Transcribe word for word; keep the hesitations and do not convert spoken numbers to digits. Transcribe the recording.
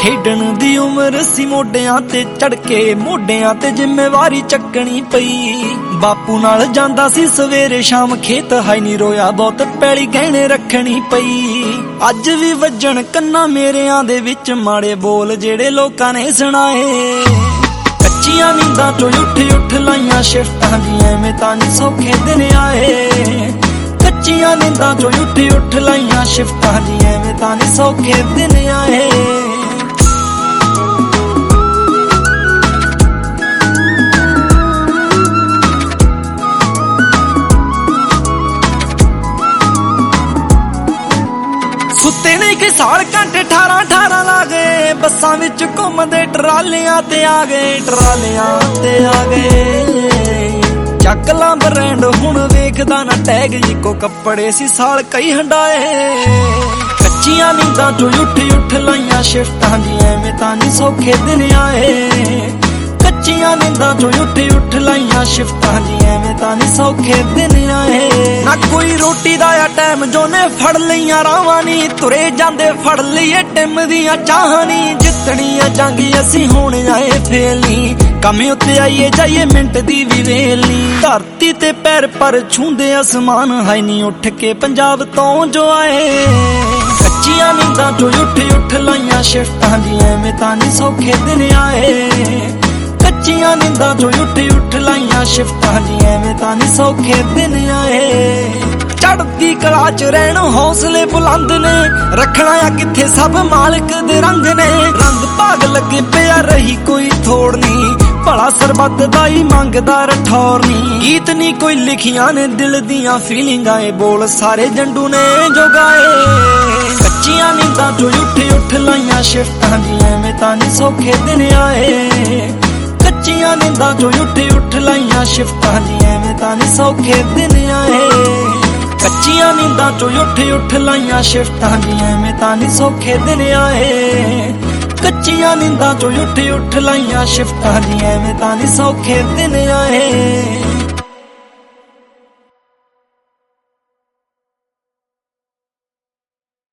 खेडण दी उम्र सी मोडियां ते चढ़ के मोडियां ते जिम्मेवारी चकनी पई। बापू नाल जांदा सी सवेरे शाम खेत, हाई नी रोया बहुत पैली गहने रखनी पई। अज भी वजन कन्ना मेरेयां दे विच माड़े बोल जेड़े लोकां ने सुनाए। कच्चियां नींदां चों उठ उठ लाइयां शिफ्टां दी, एवें तां नी सौखे दिन आए। कच्चियां नींदां चों उठ उठ लाइयां शिफ्टां दी, एवें तां नी सौखे दिन आए। सुते नहीं कि साल घंटे अठारह अठारह ला गए, बसां विच घुमदे ट्रालियां ते आ गए, ट्रालियां ते आ गए। चक ला ब्रांड हुण वेखदा ना टैग, इको कपड़े सी साल कई हंडाए। कच्चियां नींदां चों उठ उठ लाइयां शिफ्टां दी, एवें तां नी सौखे दिन आए। कच्चियां नींदां चों उठ उठ लाइयां शिफ्टां दी, एवें तां नी सौखे दिन आए। ना कोई रोटी दा या टाइम जोने फड़ लियां रावां नी, तुरे जांदे फड़ लईए टिम दियां चाहां नी। जितनियां जंगी असीं होण आए फेल नी, कमे उत्ते आईए जाइए मिंट दी भी वेल नी। धरती ते पैर पर छूंदे आसमान, हाई नी उठ के पंजाब तो जो आए। कच्चियां नींदां चों उठ उठ लाइयां शिफ्टां दी, एवें तां नी सौखे दिन आए। कच्चियां नींदां चों उठ उठ लाइयां शिफ्टां दी, एवें तां नी सौखे दिन आए। चढ़दी कला च रहण हौसले बुलंद ने, रखना आ किथे सब मालिक दे रंग ने। रंग भाग लगे पिया रही कोई थोड़ नी, भला सरबत दा ही मंगदा रठौर नी। गीत नी कोई लिखियां ने दिल दियां फीलिंगां, ए बोल सारे जंडू ने जो गाए। कच्चियां नींदां चों उठ उठ लाइयां शिफ्टां दी, एवें तां नी सौखे दिन आए। कच्चियां नींदां चों उठ उठ लाइयां शिफ्टां दी, एवें तां नी सौखे दिन आए। कच्चियां नींदां चों उठ उठ लाइयां शिफ्टां दी, एवें तां नी सौखे दिन आए। कच्चियां नींदां चों उठ उठ लाइयां शिफ्टां दी, एवें तां नी सौखे दिन आए।